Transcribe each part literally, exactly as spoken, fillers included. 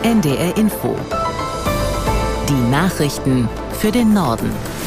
N D R Info. Die Nachrichten für den Norden.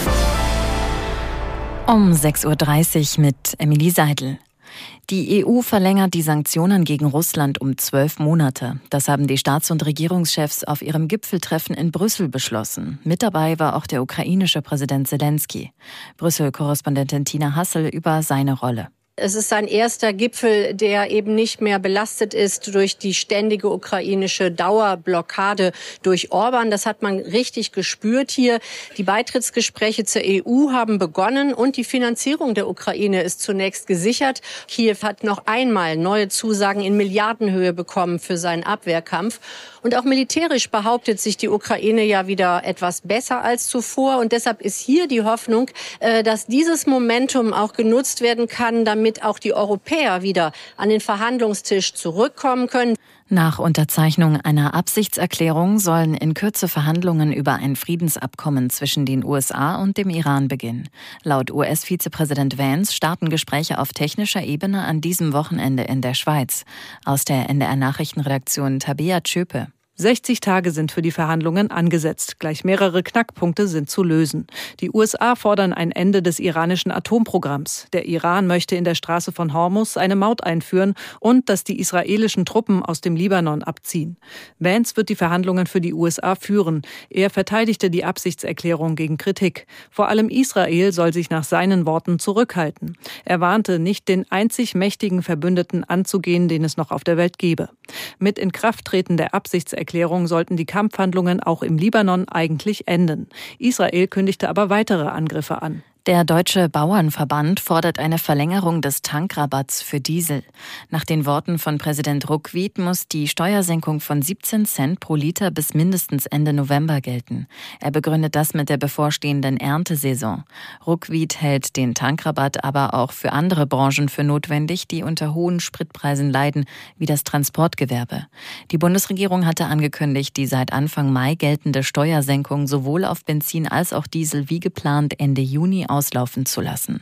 Um sechs Uhr dreißig mit Emilie Seidel. Die E U verlängert die Sanktionen gegen Russland um zwölf Monate. Das haben die Staats- und Regierungschefs auf ihrem Gipfeltreffen in Brüssel beschlossen. Mit dabei war auch der ukrainische Präsident Zelensky. Brüssel-Korrespondentin Tina Hassel über seine Rolle. Es ist ein erster Gipfel, der eben nicht mehr belastet ist durch die ständige ukrainische Dauerblockade durch Orban. Das hat man richtig gespürt hier. Die Beitrittsgespräche zur E U haben begonnen und die Finanzierung der Ukraine ist zunächst gesichert. Kiew hat noch einmal neue Zusagen in Milliardenhöhe bekommen für seinen Abwehrkampf. Und auch militärisch behauptet sich die Ukraine ja wieder etwas besser als zuvor. Und deshalb ist hier die Hoffnung, dass dieses Momentum auch genutzt werden kann, damit damit auch die Europäer wieder an den Verhandlungstisch zurückkommen können. Nach Unterzeichnung einer Absichtserklärung sollen in Kürze Verhandlungen über ein Friedensabkommen zwischen den U S A und dem Iran beginnen. Laut U S-Vizepräsident Vance starten Gespräche auf technischer Ebene an diesem Wochenende in der Schweiz. Aus der N D R-Nachrichtenredaktion Tabea Tschöpe. sechzig Tage sind für die Verhandlungen angesetzt. Gleich mehrere Knackpunkte sind zu lösen. Die U S A fordern ein Ende des iranischen Atomprogramms. Der Iran möchte in der Straße von Hormuz eine Maut einführen und dass die israelischen Truppen aus dem Libanon abziehen. Vance wird die Verhandlungen für die U S A führen. Er verteidigte die Absichtserklärung gegen Kritik. Vor allem Israel soll sich nach seinen Worten zurückhalten. Er warnte, nicht den einzig mächtigen Verbündeten anzugehen, den es noch auf der Welt gebe. Mit Inkrafttreten der Absichtserklärung Erklärung sollten die Kampfhandlungen auch im Libanon eigentlich enden. Israel kündigte aber weitere Angriffe an. Der Deutsche Bauernverband fordert eine Verlängerung des Tankrabatts für Diesel. Nach den Worten von Präsident Ruckwied muss die Steuersenkung von siebzehn Cent pro Liter bis mindestens Ende November gelten. Er begründet das mit der bevorstehenden Erntesaison. Ruckwied hält den Tankrabatt aber auch für andere Branchen für notwendig, die unter hohen Spritpreisen leiden, wie das Transportgewerbe. Die Bundesregierung hatte angekündigt, die seit Anfang Mai geltende Steuersenkung sowohl auf Benzin als auch Diesel wie geplant Ende Juni auslaufen zu lassen.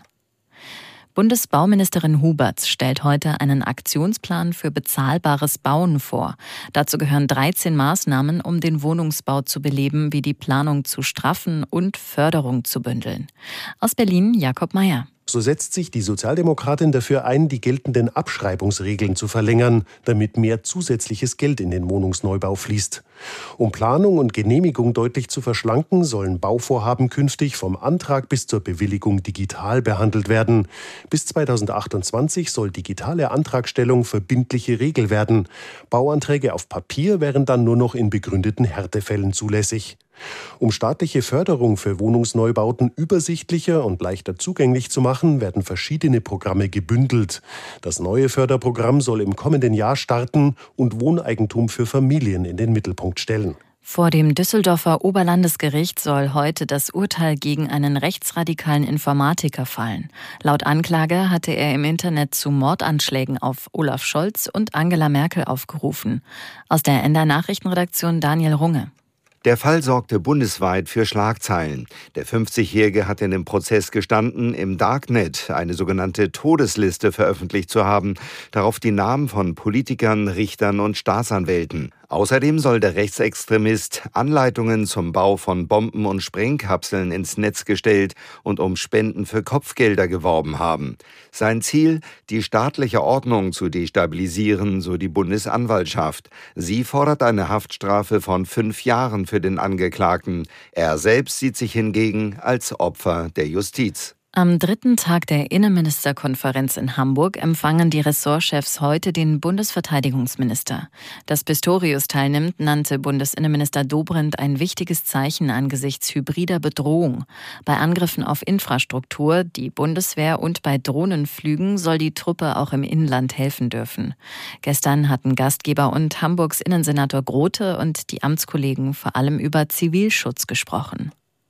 Bundesbauministerin Huberts stellt heute einen Aktionsplan für bezahlbares Bauen vor. Dazu gehören dreizehn Maßnahmen, um den Wohnungsbau zu beleben, wie die Planung zu straffen und Förderung zu bündeln. Aus Berlin Jakob Meyer. So setzt sich die Sozialdemokratin dafür ein, die geltenden Abschreibungsregeln zu verlängern, damit mehr zusätzliches Geld in den Wohnungsneubau fließt. Um Planung und Genehmigung deutlich zu verschlanken, sollen Bauvorhaben künftig vom Antrag bis zur Bewilligung digital behandelt werden. Bis zweitausendachtundzwanzig soll digitale Antragstellung verbindliche Regel werden. Bauanträge auf Papier wären dann nur noch in begründeten Härtefällen zulässig. Um staatliche Förderung für Wohnungsneubauten übersichtlicher und leichter zugänglich zu machen, werden verschiedene Programme gebündelt. Das neue Förderprogramm soll im kommenden Jahr starten und Wohneigentum für Familien in den Mittelpunkt stellen. Vor dem Düsseldorfer Oberlandesgericht soll heute das Urteil gegen einen rechtsradikalen Informatiker fallen. Laut Anklage hatte er im Internet zu Mordanschlägen auf Olaf Scholz und Angela Merkel aufgerufen. Aus der N D R-Nachrichtenredaktion Daniel Runge. Der Fall sorgte bundesweit für Schlagzeilen. Der fünfzigjährige hat in dem Prozess gestanden, im Darknet eine sogenannte Todesliste veröffentlicht zu haben, darauf die Namen von Politikern, Richtern und Staatsanwälten. Außerdem soll der Rechtsextremist Anleitungen zum Bau von Bomben und Sprengkapseln ins Netz gestellt und um Spenden für Kopfgelder geworben haben. Sein Ziel, die staatliche Ordnung zu destabilisieren, so die Bundesanwaltschaft. Sie fordert eine Haftstrafe von fünf Jahren für den Angeklagten. Er selbst sieht sich hingegen als Opfer der Justiz. Am dritten Tag der Innenministerkonferenz in Hamburg empfangen die Ressortchefs heute den Bundesverteidigungsminister. Dass Pistorius teilnimmt, nannte Bundesinnenminister Dobrindt ein wichtiges Zeichen angesichts hybrider Bedrohung. Bei Angriffen auf Infrastruktur, die Bundeswehr und bei Drohnenflügen soll die Truppe auch im Inland helfen dürfen. Gestern hatten Gastgeber und Hamburgs Innensenator Grote und die Amtskollegen vor allem über Zivilschutz gesprochen.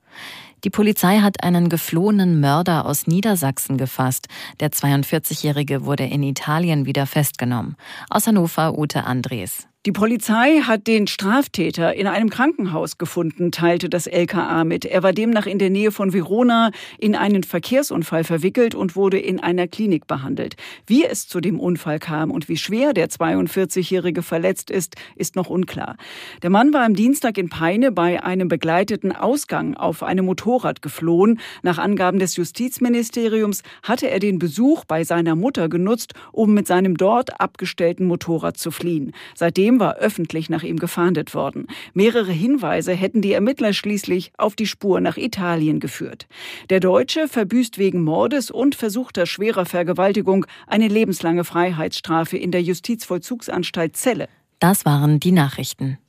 Die Polizei hat einen geflohenen Mörder aus Niedersachsen gefasst. Der zweiundvierzigjährige wurde in Italien wieder festgenommen. Aus Hannover Ute Andres. Die Polizei hat den Straftäter in einem Krankenhaus gefunden, teilte das L K A mit. Er war demnach in der Nähe von Verona in einen Verkehrsunfall verwickelt und wurde in einer Klinik behandelt. Wie es zu dem Unfall kam und wie schwer der zweiundvierzigjährige verletzt ist, ist noch unklar. Der Mann war am Dienstag in Peine bei einem begleiteten Ausgang auf einem Motorrad geflohen. Nach Angaben des Justizministeriums hatte er den Besuch bei seiner Mutter genutzt, um mit seinem dort abgestellten Motorrad zu fliehen. Seitdem war öffentlich nach ihm gefahndet worden. Mehrere Hinweise hätten die Ermittler schließlich auf die Spur nach Italien geführt. Der Deutsche verbüßt wegen Mordes und versuchter schwerer Vergewaltigung eine lebenslange Freiheitsstrafe in der Justizvollzugsanstalt Celle. Das waren die Nachrichten.